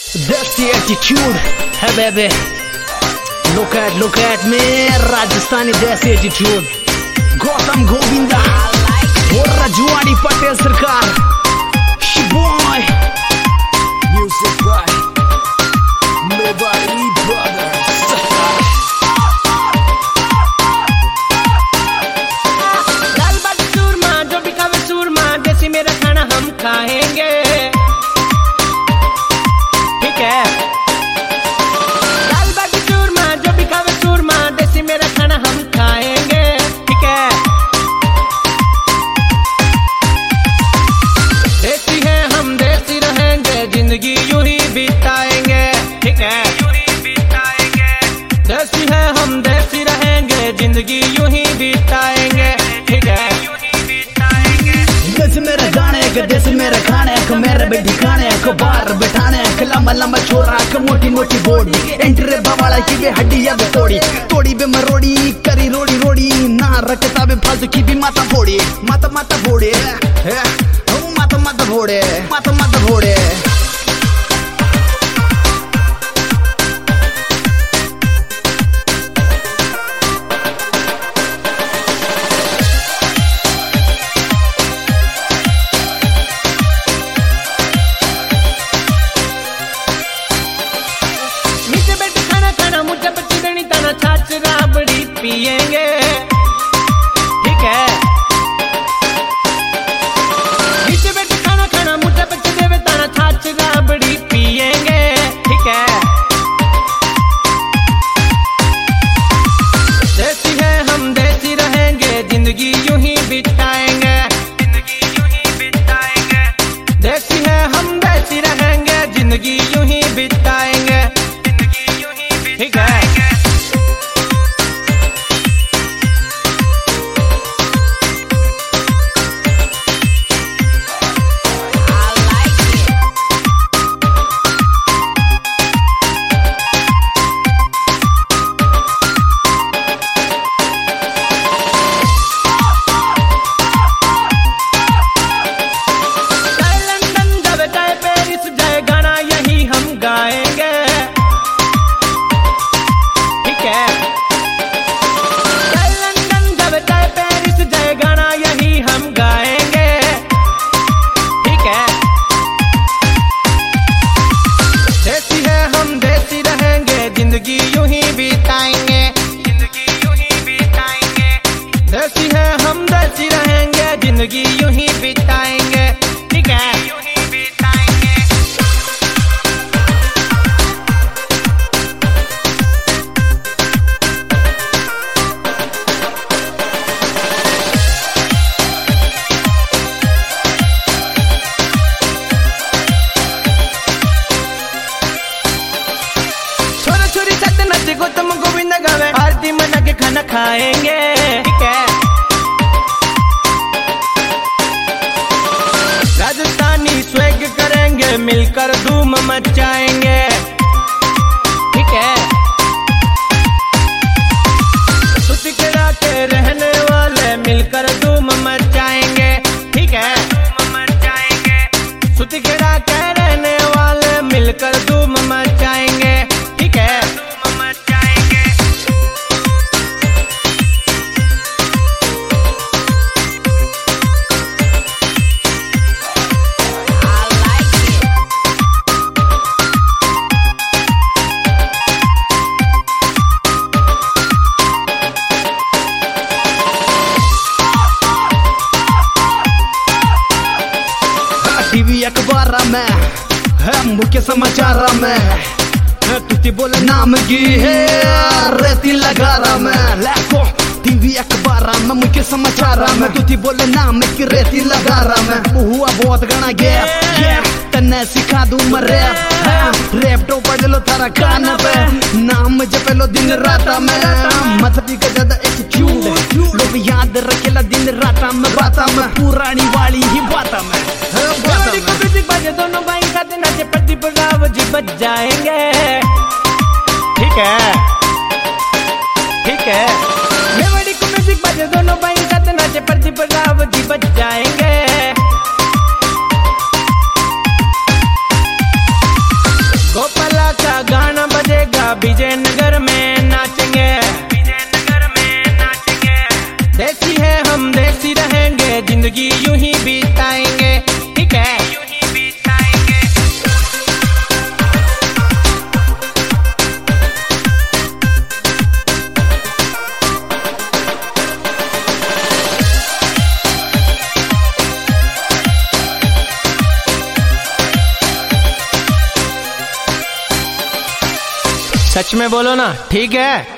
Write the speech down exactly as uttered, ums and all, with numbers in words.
That's the attitude, hey baby. Look at, look at me, Rajasthani desi attitude. Gautam Govinda, और रजवाड़ी पटेल सरकार. Boy, music by Mewari Brothers. दाल बाटी चूरमा, जो भी खावे चूरमा, देसी मेरा खाना हम खाएंगे. ठीक है. दाल बाटी चूरमा, जो भी खावे चूरमा, देसी मेरा खाना हम खाएंगे. ठीक है. देसी है हम, देसी रहेंगे, जिंदगी यूं ही बिताएंगे. ठीक है. देसी है हम, देसी रहेंगे, जिंदगी यूं ही बिताएंगे. ठीक है. देश मेरा गाने के, देश मेरा खाने को, मेरे बेटी खाने को, बाहर बैठाने को, लंबा लंबा छोरा को, मोटी मोटी बॉडी, एंट्रे बवाड़ा की भी हड्डियां भी तोड़ी, तोड़ी बे मरोड़ी, करी रोड़ी रोड़ी, ना रखता बे फालतू की भी माता फोड़ी, माता माता फोड़े, माता माता फोड़े, माता माता फोड़े. छाछ राबड़ी पिएंगे. ठीक है. नीचे बैठ खाना खाना, मुझे बच्चे देवे ताना, छाछ राबड़ी पिएंगे. ठीक है. देसी है हम, देसी रहेंगे, जिंदगी यूं ही बिताएंगे. जिंदगी यूं ही बिताएंगे. देसी है हम, देसी रहेंगे, जिंदगी यूं ही बिताएंगे. जिंदगी यूं ही बिताएंगे. ठीक है. गाएंगे. ठीक है. चाहे लंदन जावे, चाहे पेरिस जाए, गाना यही हम गाएंगे. ठीक है. देसी है हम, देसी रहेंगे, जिंदगी यूं ही बिताएंगे. जिंदगी यूं ही बिताएंगे. देसी है हम, देसी रहेंगे, जिंदगी यूं ही बिताएंगे. ठीक है. गौतम गोविंद गावे, आरती मना के खाना खाएंगे. ठीक है. राजस्थानी स्वैग करेंगे, मिलकर धूम मचाएंगे. ठीक है. सुतिकेड़ा के रहने वाले, मिलकर धूम मचाएंगे. ठीक है. सुतिकेड़ा के रहने वाले, मिलकर धूम मचाएंगे. ठीक है. टीवी अखबार में है, मुख्य समाचार में तुझे बोले नाम की है, रेती लगा रहा मैं. लाखों टीवी अखबार में, मुख्य समाचार में तुझे बोले नाम की, रेती लगा रहा मैं. हुआ बहुत गणा गया, तन्ने सिखा दूं मैं रैप. रैप तो पढ़ लो थारा कान पे, नाम जप लो दिन रात में. मतलब का ज्यादा एटीट्यूड, लोग याद रखेला दिन रात में. बात में पुरानी वाली ही बात में. दोनों भाई खाते नाचे, पति बुलाव जी बच जाएंगे. ठीक है. ठीक है. मेवड़ी को म्यूजिक बजे, दोनों भाई खाते नाचे, पति बुलाव जी बच जाएंगे. जिंदगी यूं ही बिताएंगे, ठीक है। सच में बोलो ना, ठीक है।